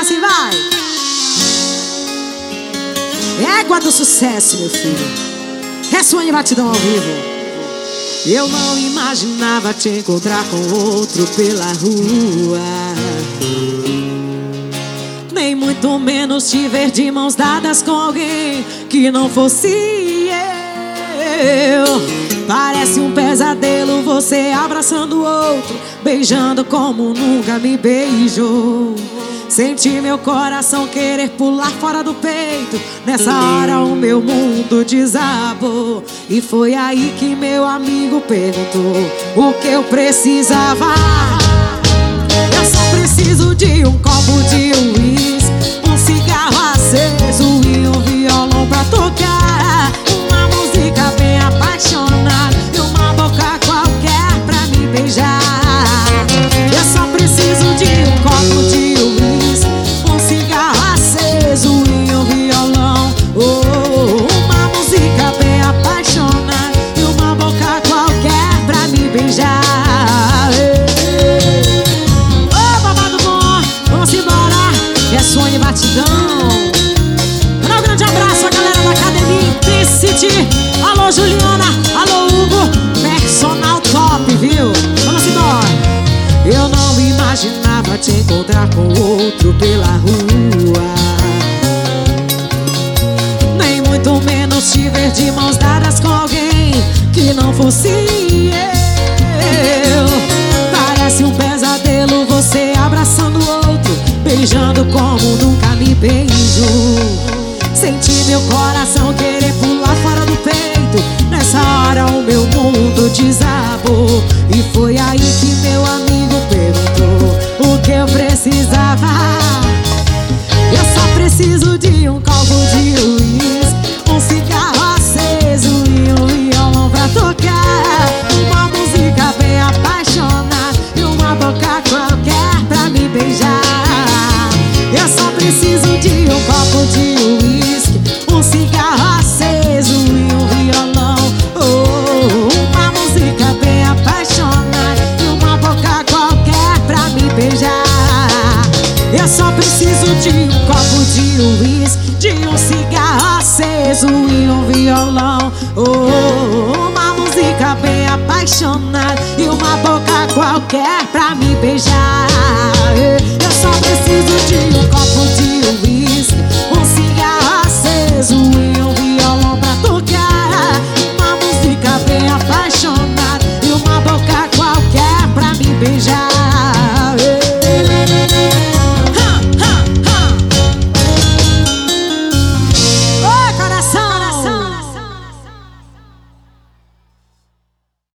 assim, vai. Égua do sucesso, meu filho. Ressoa em batidão ao vivo. Eu não imaginava te encontrar com outro pela rua, nem muito menos te ver de mãos dadas com alguém que não fosse eu. Parece um pesadelo você abraçando o outro, beijando como nunca me beijou. Senti meu coração querer pular fora do peito. Nessa hora o meu mundo desabou. E foi aí que meu amigo perguntou o que eu precisava. Eu só preciso de um copo de uísque, um cigarro aceso e um violão pra tocar, uma música bem apaixonada e uma boca qualquer pra me beijar. Eu só preciso de um copo de uísque, um cigarro aceso e um violão, uma música bem apaixonada e uma boca qualquer pra me beijar. Sonho e batidão. Dá um grande abraço à galera da academia Intensity. Alô Juliana, alô Hugo, personal top, viu? Vamos embora. Eu não imaginava te encontrar com outro pela rua, nem muito menos te ver de mãos dadas com alguém que não fosse eu. Parece um pesadelo você abraçando o outro, beijando como nunca me beijou. Senti meu coração querer pular fora do peito. Nessa hora o meu mundo desabou. E foi aí que meu amigo perguntou o que eu precisava. Eu só preciso de um copo de uísque, um cigarro aceso e um violão pra tocar, uma música bem apaixonada e uma boca qualquer pra me beijar. Eu só preciso de um copo de uísque, um cigarro aceso e um violão, uma música bem apaixonada e uma boca qualquer pra me beijar. Eu só preciso de um copo de uísque, de um cigarro aceso e um violão, uma música bem apaixonada e uma boca qualquer pra me beijar. Eu só preciso